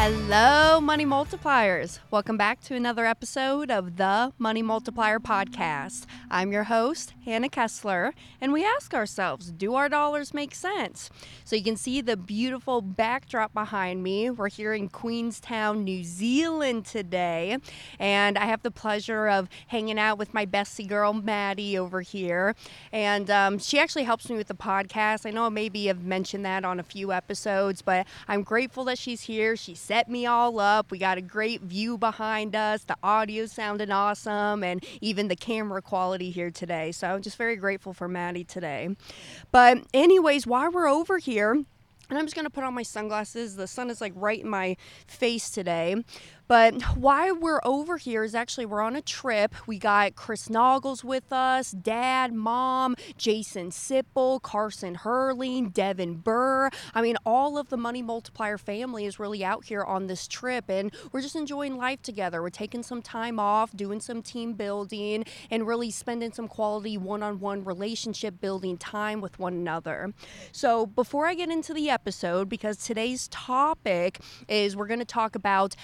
Hello, Money Multipliers. Welcome back to another episode of the Money Multiplier Podcast. I'm your host, Hannah Kessler, and we ask ourselves, do our dollars make sense? So you can see the beautiful backdrop behind me. We're here in Queenstown, New Zealand today, and I have the pleasure of hanging out with my bestie girl, Maddie, over here. And she actually helps me with the podcast. I know maybe I've mentioned that on a few episodes, but I'm grateful that she's here. She set me all up. We got a great view behind us. The audio sounded awesome, and even the camera quality here today. So I'm just very grateful for Maddie today. But anyways, while we're over here, and I'm just going to put on my sunglasses. The sun is like right in my face today. But why we're over here is actually we're on a trip. We got Chris Noggles with us, Dad, Mom, Jason Sipple, Carson Hurling, Devin Burr. I mean, all of the Money Multiplier family is really out here on this trip, and we're just enjoying life together. We're taking some time off, doing some team building, and really spending some quality one-on-one relationship building time with one another. So before I get into the episode, because today's topic is we're going to talk about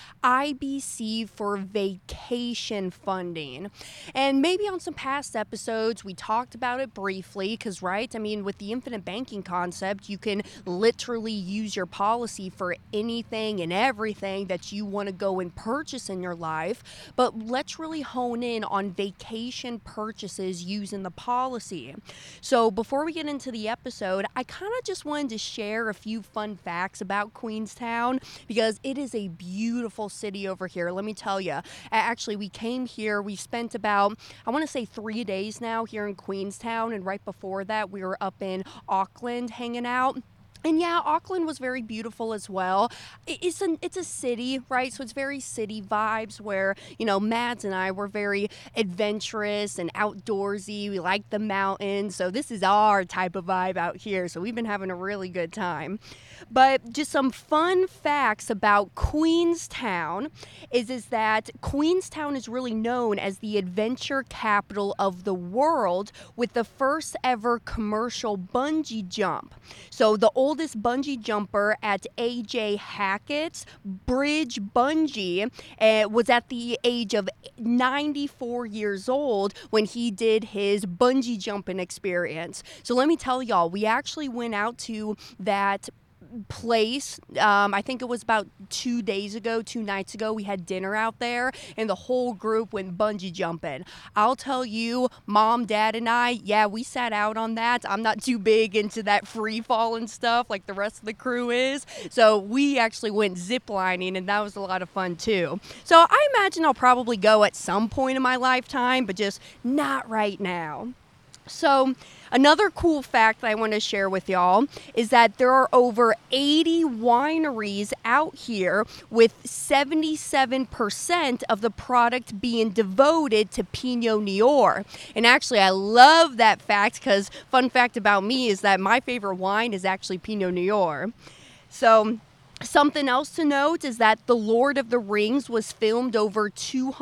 IBC for vacation funding. And maybe on some past episodes, we talked about it briefly because, right, I mean, with the infinite banking concept, you can literally use your policy for anything and everything that you want to go and purchase in your life. But let's really hone in on vacation purchases using the policy. So before we get into the episode, I kind of just wanted to share a few fun facts about Queenstown because it is a beautiful city over here. Let me tell you, actually we came here, we spent about, I want to say 3 days now here in Queenstown, and right before that we were up in Auckland hanging out. And yeah, Auckland was very beautiful as well. It's a city, right? So it's very city vibes where, you know, Mads and I were very adventurous and outdoorsy. We like the mountains. So this is our type of vibe out here. So we've been having a really good time. But just some fun facts about Queenstown is that Queenstown is really known as the adventure capital of the world with the first ever commercial bungee jump. So the oldest bungee jumper at A.J. Hackett's Bridge Bungee was at the age of 94 years old when he did his bungee jumping experience. So let me tell y'all, we actually went out to that place. I think it was about 2 nights ago, we had dinner out there and the whole group went bungee jumping. I'll tell you, Mom, Dad, and I, yeah, we sat out on that. I'm not too big into that free fall and stuff like the rest of the crew is. So we actually went zip lining, and that was a lot of fun too. So I imagine I'll probably go at some point in my lifetime, but just not right now. So another cool fact that I want to share with y'all is that there are over 80 wineries out here, with 77% of the product being devoted to Pinot Noir. And actually, I love that fact because fun fact about me is that my favorite wine is actually Pinot Noir. So something else to note is that The Lord of the Rings was filmed over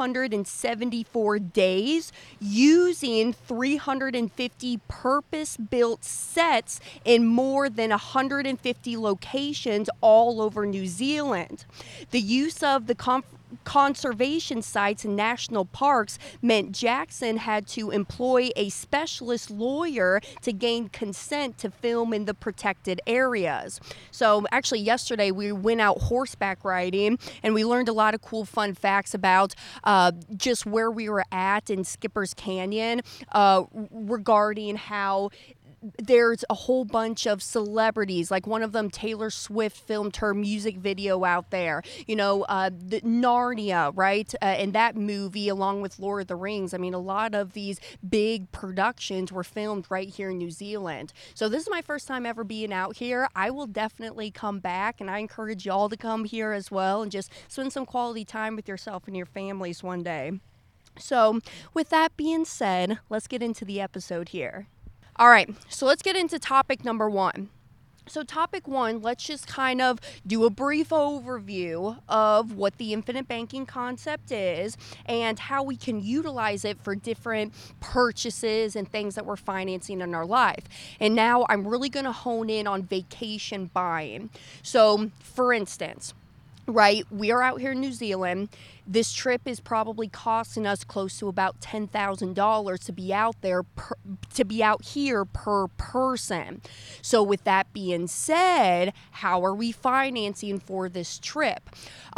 274 days using 350 purpose-built sets in more than 150 locations all over New Zealand. The use of the conservation sites and national parks meant Jackson had to employ a specialist lawyer to gain consent to film in the protected areas. So actually yesterday we went out horseback riding and we learned a lot of cool fun facts about just where we were at in Skipper's Canyon regarding how there's a whole bunch of celebrities, like one of them, Taylor Swift, filmed her music video out there. You know, the Narnia, right? And that movie, along with Lord of the Rings. I mean, a lot of these big productions were filmed right here in New Zealand. So this is my first time ever being out here. I will definitely come back, and I encourage y'all to come here as well and just spend some quality time with yourself and your families one day. So with that being said, let's get into the episode here. All right, so let's get into topic number one. So topic one, let's just kind of do a brief overview of what the infinite banking concept is and how we can utilize it for different purchases and things that we're financing in our life. And now I'm really going to hone in on vacation buying. So for instance, right? We're out here in New Zealand. This trip is probably costing us close to about $10,000 to be out there, to be out here per person. So with that being said, how are we financing for this trip?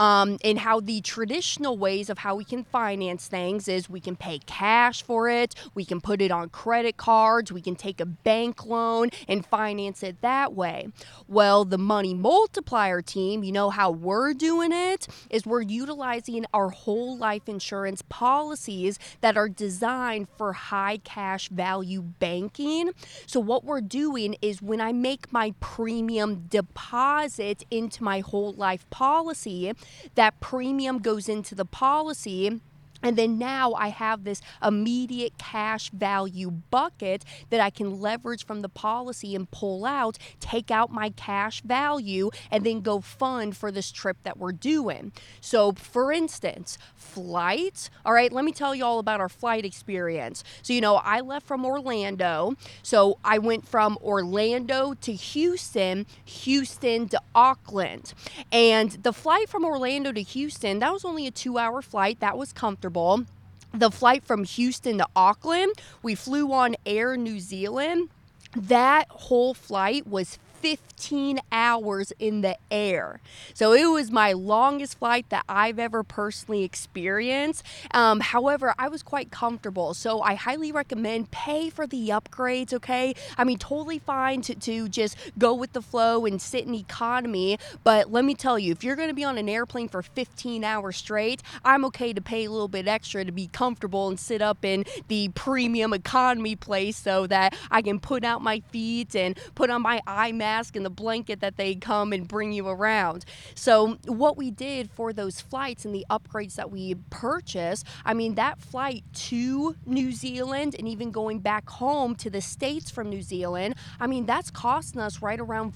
And how the traditional ways of how we can finance things is we can pay cash for it, we can put it on credit cards, we can take a bank loan and finance it that way. Well, the Money Multiplier team, you know how we're doing it is we're utilizing our whole life insurance policies that are designed for high cash value banking. So what we're doing is when I make my premium deposit into my whole life policy, that premium goes into the policy. And then now I have this immediate cash value bucket that I can leverage from the policy and pull out, take out my cash value, and then go fund for this trip that we're doing. So for instance, flights. All right, let me tell you all about our flight experience. So, I left from Orlando. So I went from Orlando to Houston, Houston to Auckland. And the flight from Orlando to Houston, that was only a 2-hour flight. That was comfortable. The flight from Houston to Auckland, we flew on Air New Zealand. That whole flight was 15 hours in the air. So it was my longest flight that I've ever personally experienced. However, I was quite comfortable. So I highly recommend pay for the upgrades, okay? I mean, totally fine to just go with the flow and sit in economy. But let me tell you, if you're going to be on an airplane for 15 hours straight, I'm okay to pay a little bit extra to be comfortable and sit up in the premium economy place so that I can put out my feet and put on my eye mask and the blanket that they come and bring you around. So what we did for those flights and the upgrades that we purchased, I mean, that flight to New Zealand and even going back home to the States from New Zealand, I mean, that's costing us right around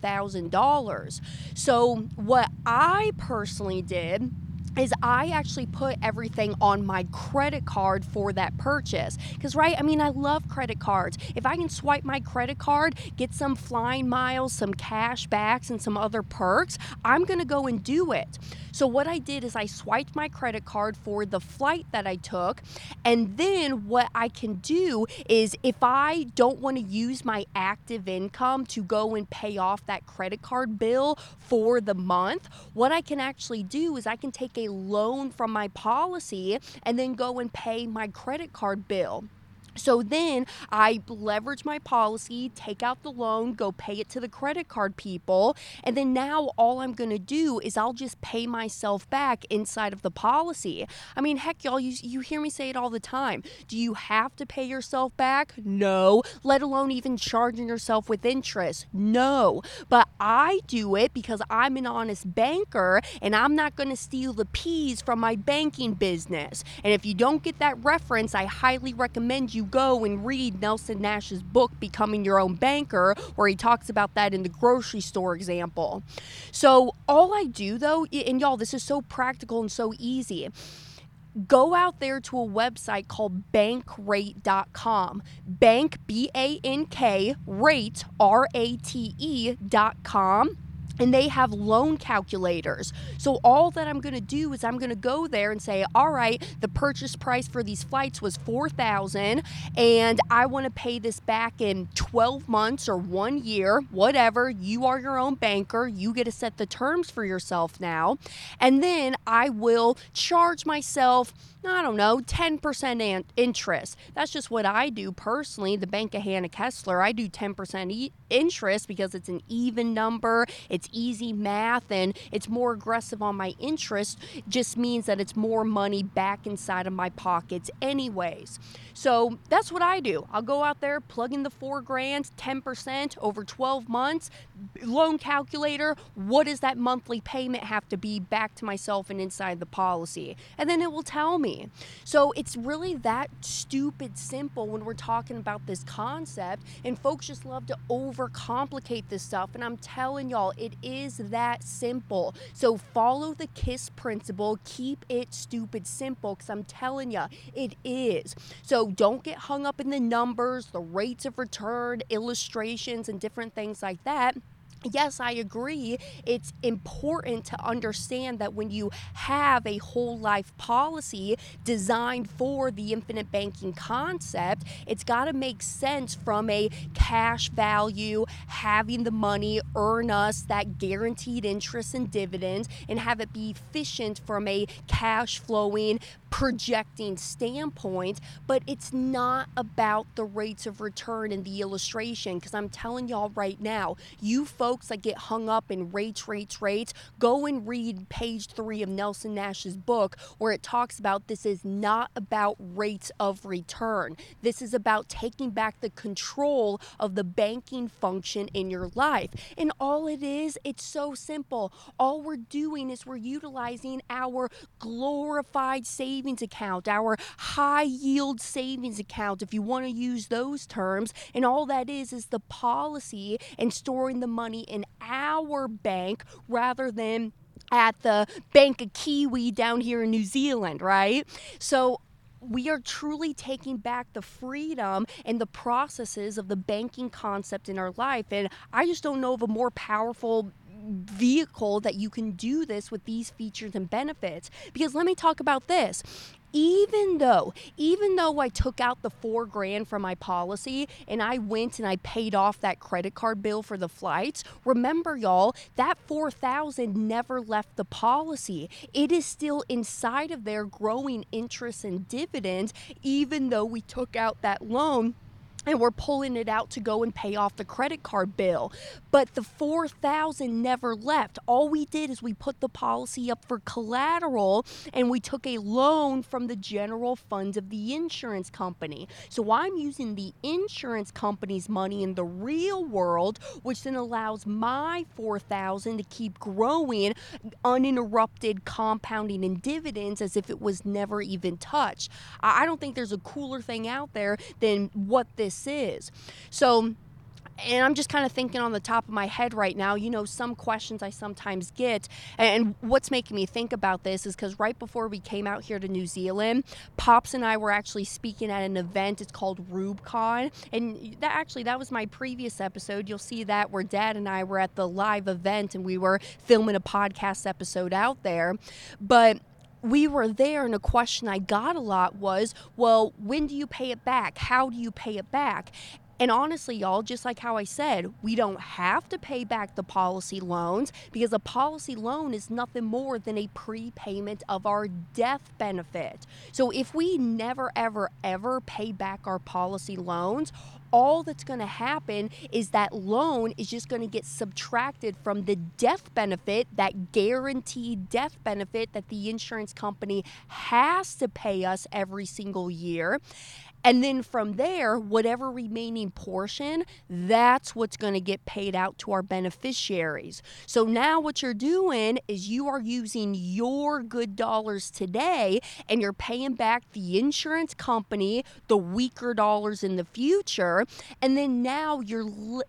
$4,000. So what I personally did is I actually put everything on my credit card for that purchase. Because, right, I mean, I love credit cards. If I can swipe my credit card, get some flying miles, some cash backs, and some other perks, I'm going to go and do it. So what I did is I swiped my credit card for the flight that I took. And then what I can do is if I don't want to use my active income to go and pay off that credit card bill for the month, what I can actually do is I can take a loan from my policy and then go and pay my credit card bill. So then I leverage my policy, take out the loan, go pay it to the credit card people, and then now all I'm going to do is I'll just pay myself back inside of the policy. I mean, heck, y'all, you hear me say it all the time. Do you have to pay yourself back? No. Let alone even charging yourself with interest? No. But I do it because I'm an honest banker and I'm not going to steal the peas from my banking business. And if you don't get that reference, I highly recommend you go and read Nelson Nash's book, Becoming Your Own Banker, where he talks about that in the grocery store example. So all I do though, and y'all, this is so practical and so easy. Go out there to a website called bankrate.com. Bank, B-A-N-K, rate, R-A-T-E.com. And they have loan calculators. So all that I'm going to do is I'm going to go there and say, all right, the purchase price for these flights was $4,000 and I want to pay this back in 12 months or 1 year, whatever. You are your own banker. You get to set the terms for yourself now. And then I will charge myself, I don't know, 10% interest. That's just what I do personally. The Bank of Hannah Kessler, I do 10% interest because it's an even number. It's easy math and it's more aggressive on my interest. Just means that it's more money back inside of my pockets anyways. So that's what I do. I'll go out there, plug in the $4,000, 10% over 12 months, loan calculator. What does that monthly payment have to be back to myself and inside the policy? And then it will tell me. So it's really that stupid simple when we're talking about this concept, and folks just love to overcomplicate this stuff. And I'm telling y'all, it is that simple. So follow the KISS principle, keep it stupid simple, because I'm telling you, it is. So don't get hung up in the numbers, the rates of return, illustrations, and different things like that. yes, I agree. It's important to understand that when you have a whole life policy designed for the infinite banking concept, it's got to make sense from a cash value, having the money earn us that guaranteed interest and dividends, and have it be efficient from a cash flowing, projecting standpoint. But it's not about the rates of return in the illustration, because I'm telling y'all right now, you folks that get hung up in rates, go and read page 3 of Nelson Nash's book, where it talks about this is not about rates of return. This is about taking back the control of the banking function in your life. And all it is, it's so simple. All we're doing is we're utilizing our glorified savings account, our high yield savings account, if you want to use those terms. And all that is the policy and storing the money in our bank rather than at the Bank of Kiwi down here in New Zealand, right? So we are truly taking back the freedom and the processes of the banking concept in our life. And I just don't know of a more powerful vehicle that you can do this with these features and benefits. Because let me talk about this. Even though I took out the $4,000 from my policy and I went and I paid off that credit card bill for the flights, remember y'all, that $4,000 never left the policy. It is still inside of there growing interest and dividends, even though we took out that loan and we're pulling it out to go and pay off the credit card bill. But the $4,000 never left. All we did is we put the policy up for collateral and we took a loan from the general funds of the insurance company. So I'm using the insurance company's money in the real world, which then allows my $4,000 to keep growing, uninterrupted, compounding in dividends as if it was never even touched. I don't think there's a cooler thing out there than what this is. So, and I'm just kind of thinking on the top of my head right now, some questions I sometimes get, and what's making me think about this is because right before we came out here to New Zealand, Pops and I were actually speaking at an event. It's called RubeCon, and that was my previous episode. You'll see that where Dad and I were at the live event and we were filming a podcast episode out there. But we were there, and a question I got a lot was, well, when do you pay it back? How do you pay it back? And honestly, y'all, just like how I said, we don't have to pay back the policy loans because a policy loan is nothing more than a prepayment of our death benefit. So if we never, ever, ever pay back our policy loans, all that's going to happen is that loan is just going to get subtracted from the death benefit, that guaranteed death benefit that the insurance company has to pay us every single year. And then from there, whatever remaining portion, that's what's going to get paid out to our beneficiaries. So now what you're doing is you are using your good dollars today and you're paying back the insurance company the weaker dollars in the future. And then now you're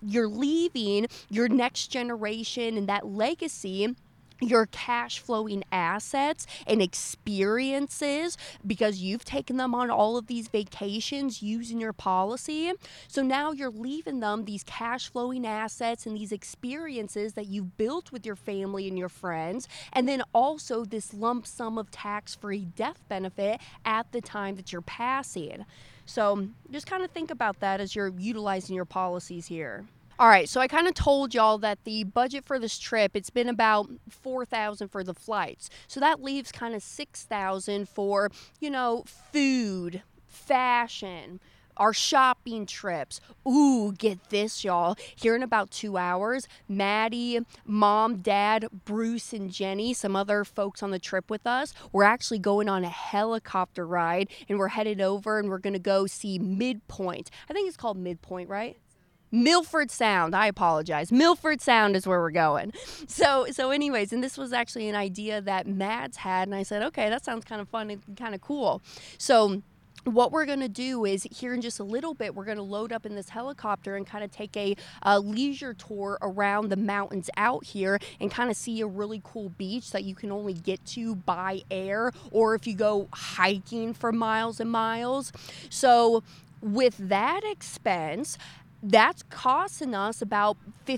leaving your next generation and that legacy, your cash flowing assets and experiences, because you've taken them on all of these vacations using your policy. So now you're leaving them these cash flowing assets and these experiences that you've built with your family and your friends. And then also this lump sum of tax-free death benefit at the time that you're passing. So just kind of think about that as you're utilizing your policies here. All right, so I kind of told y'all that the budget for this trip, it's been about $4,000 for the flights. So that leaves kind of $6,000 for, food, fashion, our shopping trips. Ooh, get this, y'all. Here in about 2 hours, Maddie, Mom, Dad, Bruce, and Jenny, some other folks on the trip with us, we're actually going on a helicopter ride, and we're headed over, and we're going to go see Midpoint. I think it's called Midpoint, right? Milford Sound. I apologize. Milford Sound is where we're going. So anyways, and this was actually an idea that Mads had, and I said, okay, that sounds kind of fun and kind of cool. So what we're going to do is here in just a little bit, we're going to load up in this helicopter and kind of take a leisure tour around the mountains out here and kind of see a really cool beach that you can only get to by air or if you go hiking for miles and miles. So with that expense, that's costing us about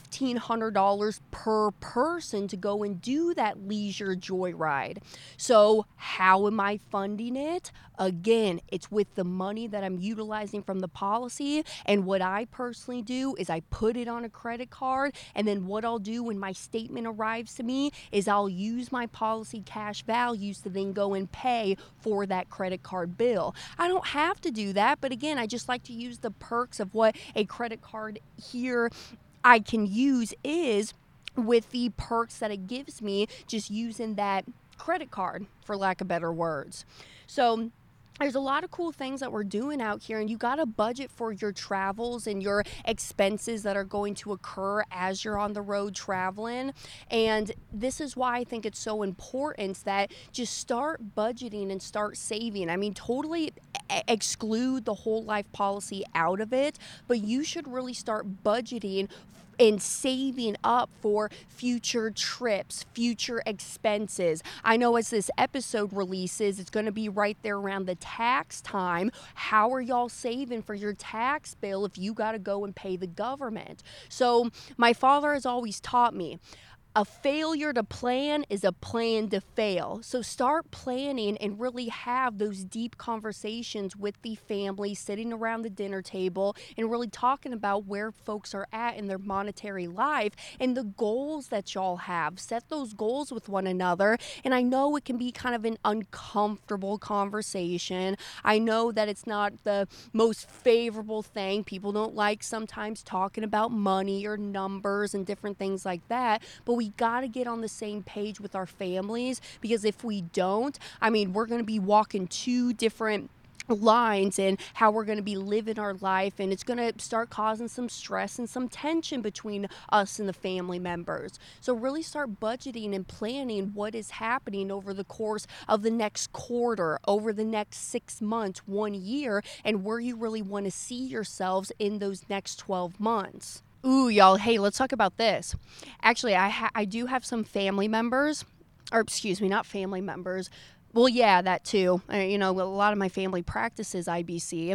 $1,500 per person to go and do that leisure joyride. So how am I funding it? Again, it's with the money that I'm utilizing from the policy. And what I personally do is I put it on a credit card. And then what I'll do when my statement arrives to me is I'll use my policy cash values to then go and pay for that credit card bill. I don't have to do that. But again, I just like to use the perks of what a credit card here I can use is with the perks that it gives me just using that credit card, for lack of better words. So there's a lot of cool things that we're doing out here, and you got to budget for your travels and your expenses that are going to occur as you're on the road traveling. And this is why I think it's so important that just start budgeting and start saving. I mean, totally exclude the whole life policy out of it, but you should really start budgeting and saving up for future trips, future expenses. I know as this episode releases, it's going to be right there around the tax time. How are y'all saving for your tax bill if you got to go and pay the government? So my father has always taught me, a failure to plan is a plan to fail. So start planning and really have those deep conversations with the family, sitting around the dinner table and really talking about where folks are at in their monetary life and the goals that y'all have. Set those goals with one another. And I know it can be kind of an uncomfortable conversation. I know that it's not the most favorable thing. People don't like sometimes talking about money or numbers and different things like that. But we got to get on the same page with our families, because if we don't, I mean, we're going to be walking two different lines in how we're going to be living our life, and it's going to start causing some stress and some tension between us and the family members. So really start budgeting and planning what is happening over the course of the next quarter, over the next 6 months, 1 year, and where you really want to see yourselves in those next 12 months. Ooh, y'all, hey, let's talk about this. Actually, I do have some family members, or excuse me, not family members. Well, yeah, that too. A lot of my family practices IBC,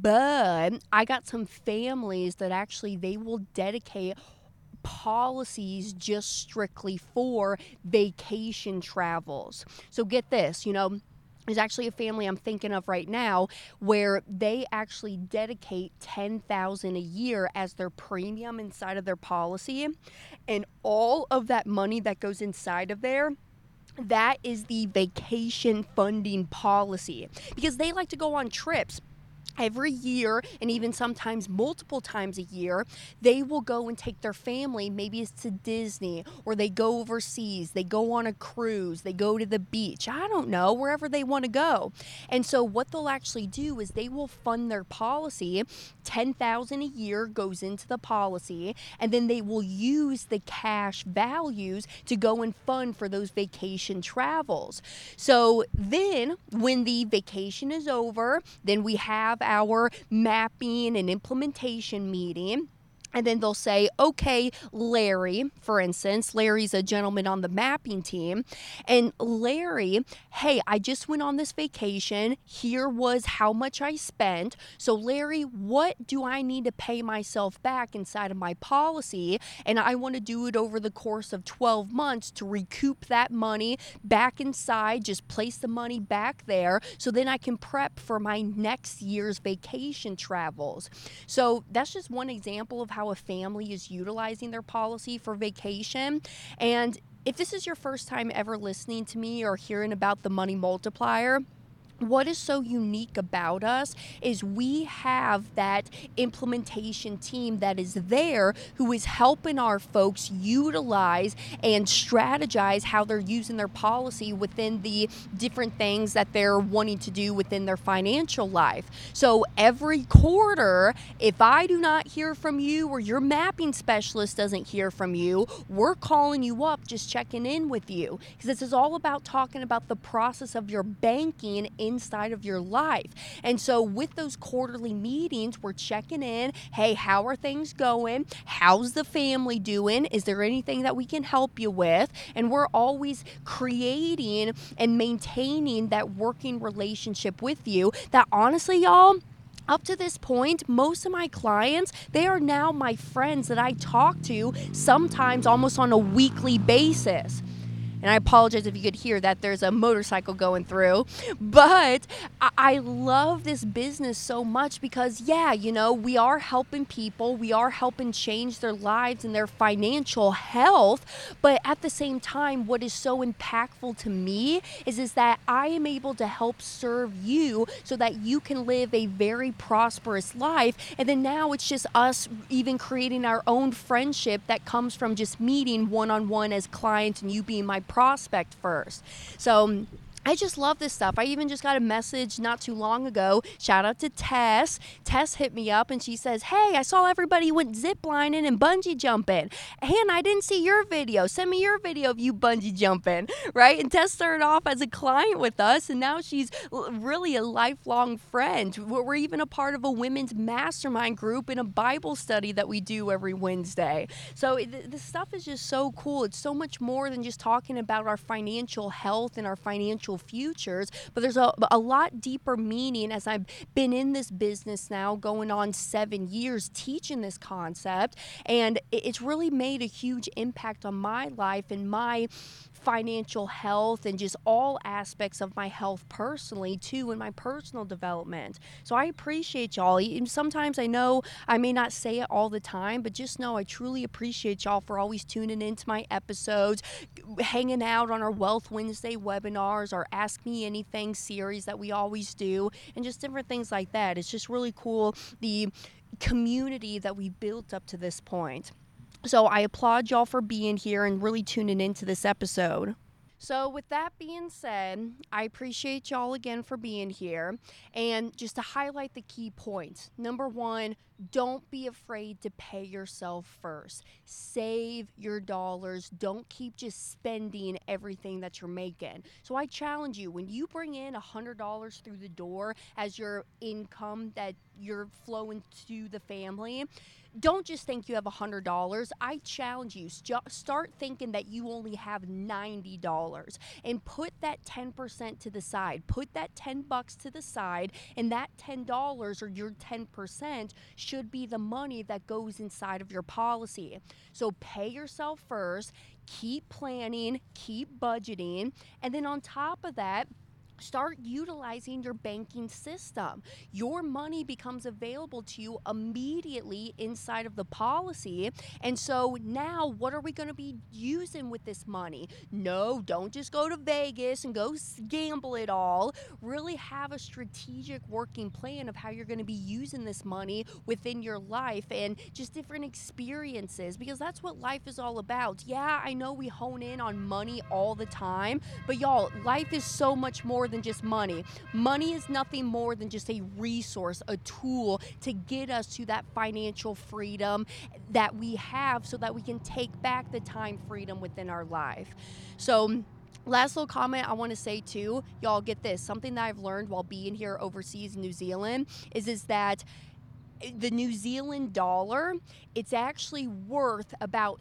but I got some families that actually they will dedicate policies just strictly for vacation travels. So get this, there's actually a family I'm thinking of right now where they actually dedicate $10,000 a year as their premium inside of their policy, and all of that money that goes inside of there, that is the vacation funding policy, because they like to go on trips. Every year, and even sometimes multiple times a year, they will go and take their family, maybe it's to Disney, or they go overseas, they go on a cruise, they go to the beach, I don't know, wherever they want to go. And so what they'll actually do is they will fund their policy. $10,000 a year goes into the policy, and then they will use the cash values to go and fund for those vacation travels. So then when the vacation is over, then we have our mapping and implementation meeting. And then they'll say, okay, Larry, for instance, Larry's a gentleman on the mapping team. And Larry, hey, I just went on this vacation. Here was how much I spent. So Larry, what do I need to pay myself back inside of my policy? And I want to do it over the course of 12 months to recoup that money back inside, just place the money back there so then I can prep for my next year's vacation travels. So that's just one example of how a family is utilizing their policy for vacation. And if this is your first time ever listening to me or hearing about the money multiplier, what is so unique about us is we have that implementation team that is there who is helping our folks utilize and strategize how they're using their policy within the different things that they're wanting to do within their financial life. So every quarter, if I do not hear from you or your mapping specialist doesn't hear from you, we're calling you up, just checking in with you, because this is all about talking about the process of your banking inside of your life. And so with those quarterly meetings, we're checking in. Hey, how are things going? How's the family doing? Is there anything that we can help you with? And we're always creating and maintaining that working relationship with you that honestly, y'all, up to this point, most of my clients, they are now my friends that I talk to sometimes almost on a weekly basis. And I apologize if you could hear that there's a motorcycle going through. But I love this business so much because, yeah, we are helping people. We are helping change their lives and their financial health. But at the same time, what is so impactful to me is that I am able to help serve you so that you can live a very prosperous life. And then now it's just us even creating our own friendship that comes from just meeting one-on-one as clients and you being my prospect first. So I just love this stuff. I even just got a message not too long ago. Shout out to Tess. Tess hit me up and she says, hey, I saw everybody went ziplining and bungee jumping. Hannah, I didn't see your video. Send me your video of you bungee jumping, right? And Tess started off as a client with us, and now she's really a lifelong friend. We're even a part of a women's mastermind group in a Bible study that we do every Wednesday. So the stuff is just so cool. It's so much more than just talking about our financial health and our financial futures, but there's a lot deeper meaning as I've been in this business now going on 7 years teaching this concept, and it's really made a huge impact on my life and my financial health and just all aspects of my health personally too, in my personal development. So I appreciate y'all. Sometimes I know I may not say it all the time, but just know I truly appreciate y'all for always tuning into my episodes, hanging out on our Wealth Wednesday webinars, our Ask Me Anything series that we always do, and just different things like that. It's just really cool, the community that we built up to this point. So I applaud y'all for being here and really tuning into this episode. So with that being said, I appreciate y'all again for being here. And just to highlight the key points. Number one, don't be afraid to pay yourself first. Save your dollars. Don't keep just spending everything that you're making. So I challenge you, when you bring in $100 through the door as your income that you're flowing to the family, don't just think you have $100. I challenge you, start thinking that you only have $90 and put that 10% to the side. Put that $10 to the side, and that $10 or your 10% should be the money that goes inside of your policy. So pay yourself first, keep planning, keep budgeting, and then on top of that, start utilizing your banking system. Your money becomes available to you immediately inside of the policy. And so now what are we going to be using with this money? No, don't just go to Vegas and go gamble it all. Really have a strategic working plan of how you're going to be using this money within your life and just different experiences, because that's what life is all about. Yeah, I know we hone in on money all the time, but y'all, life is so much more than just money. Money is nothing more than just a resource, a tool to get us to that financial freedom that we have so that we can take back the time freedom within our life. So last little comment I want to say too, y'all get this, something that I've learned while being here overseas in New Zealand is that the New Zealand dollar, it's actually worth about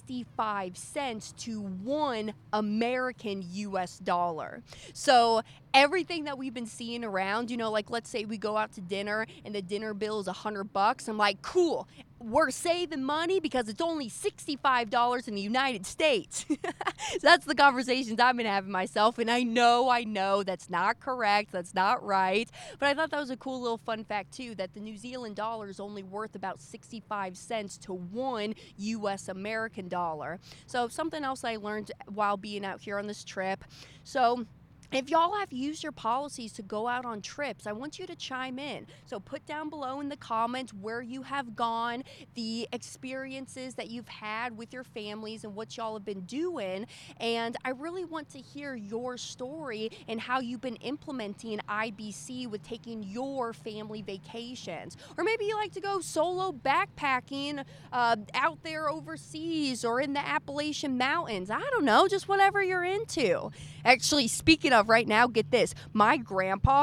65 cents to one American US dollar. So everything that we've been seeing around, like let's say we go out to dinner and the dinner bill is $100. I'm like, cool, we're saving money because it's only $65 in the United States. So that's the conversations I've been having myself, and I know that's not correct, that's not right, but I thought that was a cool little fun fact too, that the New Zealand dollar is only worth about 65 cents to one US American dollar. So something else I learned while being out here on this trip. So if y'all have used your policies to go out on trips, I want you to chime in. So put down below in the comments where you have gone, the experiences that you've had with your families and what y'all have been doing. And I really want to hear your story and how you've been implementing IBC with taking your family vacations. Or maybe you like to go solo backpacking out there overseas or in the Appalachian Mountains. I don't know, just whatever you're into. Actually, speaking of right now, get this. My grandpa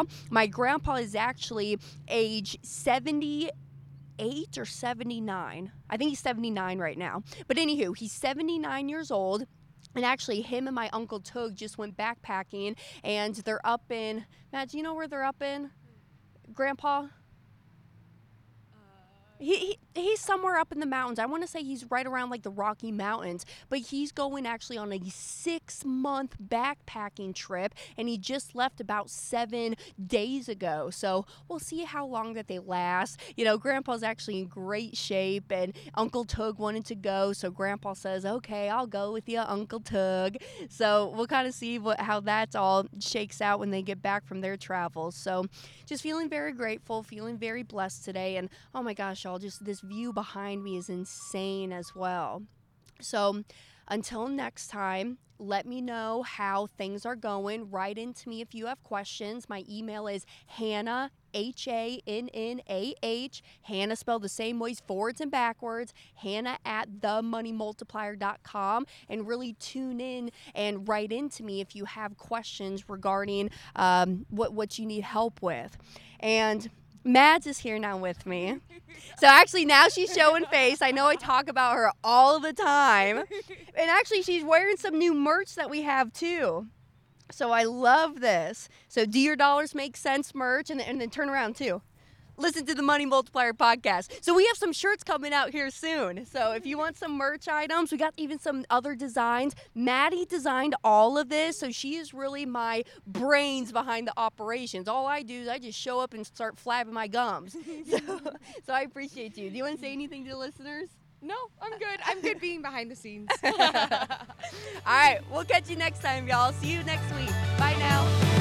is actually age 78 or 79. I think he's 79 right now. But anywho, he's 79 years old. And actually, him and my Uncle Tug just went backpacking, and they're up in, Matt, do you know where they're up in? Grandpa? He's somewhere up in the mountains. I want to say he's right around like the Rocky Mountains, but he's going actually on a 6-month backpacking trip, and he just left about 7 days ago. So we'll see how long that they last. Grandpa's actually in great shape, and Uncle Tug wanted to go, so Grandpa says, "Okay, I'll go with you, Uncle Tug." So we'll kind of see how that all shakes out when they get back from their travels. So just feeling very grateful, feeling very blessed today, and oh my gosh, y'all, just this view behind me is insane as well. So until next time, let me know how things are going. Write into me if you have questions. My email is Hannah, Hannah, Hannah spelled the same ways, forwards and backwards, Hannah at themoneymultiplier.com, and really tune in and write into me if you have questions regarding what you need help with. And Mads is here now with me. So actually now she's showing face. I know I talk about her all the time. And actually she's wearing some new merch that we have too. So I love this. So Do Your Dollars Make Sense merch, and then turn around too. Listen to the Money Multiplier podcast. So we have some shirts coming out here soon. So if you want some merch items, we got even some other designs. Maddie designed all of this, so she is really my brains behind the operations. All I do is I just show up and start flapping my gums. So I appreciate you. Do you want to say anything to the listeners? No, I'm good. I'm good being behind the scenes. All right, we'll catch you next time, y'all. See you next week. Bye now.